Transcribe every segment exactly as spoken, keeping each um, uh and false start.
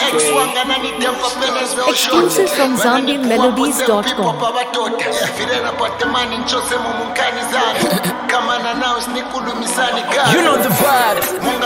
Exclusive from Zambian Melodies dot com. You know the vibe.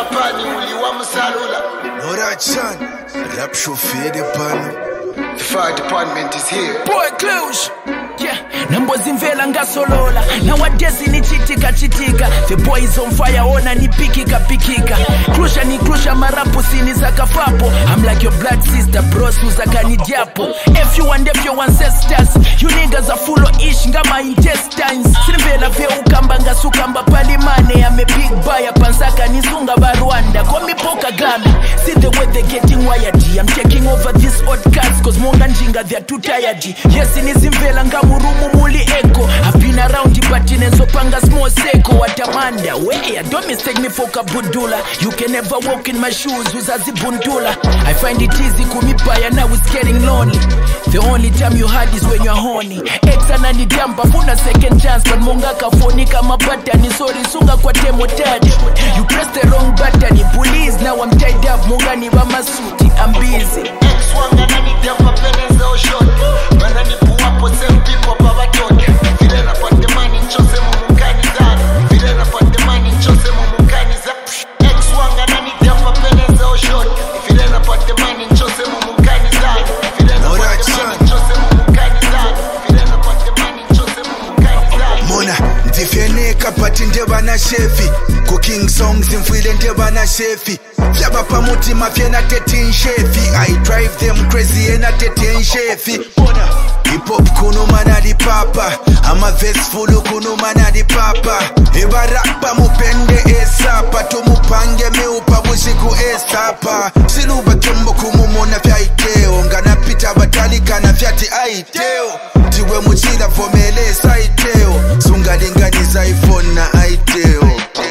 Alright, son. Rap chauffeur de panneau. The fire department is here. Boy Cluj. Yeah, Nambo zimvela ngasolola. Nowadays ni chitika chitika. The boy is on fire, ona ni pikika pikika. Krusha ni krusha marapu sini zaka papo. I'm like your blood sister, bros uzaka ni diapo. If you want if you ancestors, you niggas are full of ish ngama intestines. Sinvela vya ukamba ngasukamba palimane. I'm a big buyer, pansaka nizunga barwanda. Komi poka gami, see the way they getting wired. I'm taking over these odd cats, cause monga njinga they are too tired. Yes, in zimvela nga murumu muli echo. I've been around the patinezo panga small seko. Watamanda, where don't mistake me for kabudula. You can never walk in my shoes with a zibundula. I find it easy kumipaya, now it's getting lonely. The only time you had is when you're horny. Ex anani diamba funa second chance, but monga kafoni kama batani. Sorry sunga kwa temo touch. You press the wrong button, police now I'm tied up. Monga ni wa masuti, I'm busy. Ex wanga nani diamba penenzo shot. Banani puwapo same people baba toke. Vile na pate mani nchose mumukani zani. Vile na pate mani nchose mumukani zani. Ex wanga nani diamba penenzo shot. Vile na pate mani nchose mumukani zani. Vile na pate mani nchose mumukani zani. Vile na pate mani nchose mumukani zani. Mona, ndifeneka pati ndeba na shefi. Cooking songs mfile ndeba na shefi. Fyaba pamuti mafyena tetin shefi. I drive them crazy ena tetin shefi. Mona, hip hop kuno manadi papa. Ama verse fulu kuno manadi papa. Eba rapa mupende esapa. Tumupange meupa bushiku esapa. Siluba kembo kumumona fya iteo. Ngana pita batali kana fyati aiteo. Tiwe muchila fomele saiteo. Sunga linganiza iPhone na aiteo.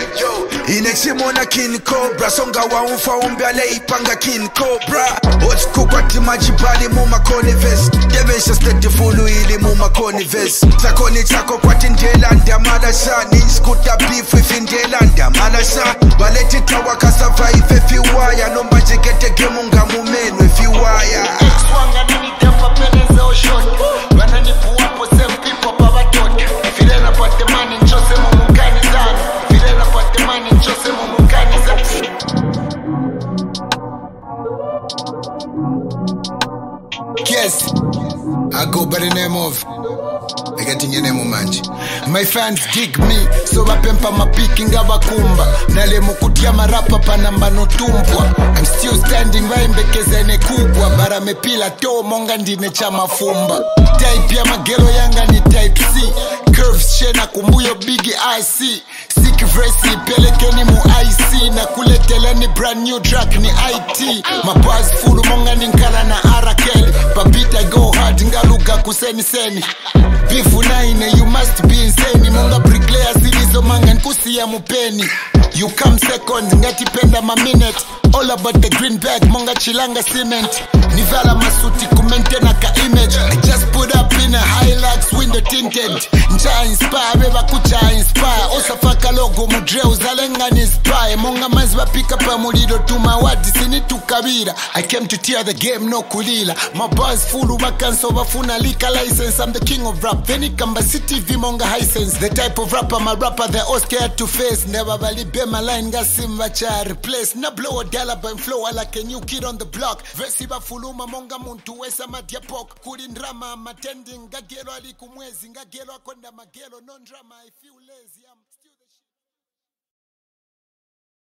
Ineximona King Cobra. Songa wa umfa umbiale ipanga King Cobra. Otsku kwa timajibali muma conivest. Devesha steti fulu ili muma conivest. Takoni chako kwa tindelanda malasha. Ninskuta beef with indelanda malasha. Baleti tawa survive if you wire. Nomba jikete gemunga mumenu if you wire. Ex wanga nani diamba penenzo shot. Banani puwapo same people baba toke. Vile na pate mani nchose mumukani zani. Vile na pate mani nchose mumukani zani. Yes, I go by the name of I get in your name manji. My fans dig me, so wapempa mapikinga bakumba. Nale mukutia marapa panamba no tumpwa. I'm still standing by mbekeze ne kubwa. Bara mepila to monga ndine cha mafumba. Type ya magelo yanga ni type C. Curves shena kumbuyo bigi I C. Sick verse pelekeni mu I C. Na kuletele ni brand new track ni I T. Mabaz fulu monga ni nkala na arakeli. Papita go hard ngaluga kuseni seni. Bifu nine you must be insane. Monga bricklayer zilizo manga nkusi ya mupeni. You come second ngati penda ma minute. All about the green bag monga chilanga cement. Nivala masuti kumentena ka image. I just put up in a Hilux window tinted. Nja inspire beba kucha inspire. Osafaka logo mudre uzalenga ni inspire. Monga manzi bapika pa muliro tuma wadi sini tukabira. I came to tear the game no kulila. My buzz full wakanso wafuna lika license. I'm the king of rap. Veni kamba city v monga hisense. The type of rapper my rapper they all scared to face. Never bali be my line ga simba cha replace. Na blow a dollar by flow like a new kid on the block. Versi ba fuluma monga muntu wesa madiapok. Kulindrama matending gagelo alikumwezi. Gagelo akonda magelo non drama I feel lazy. I'm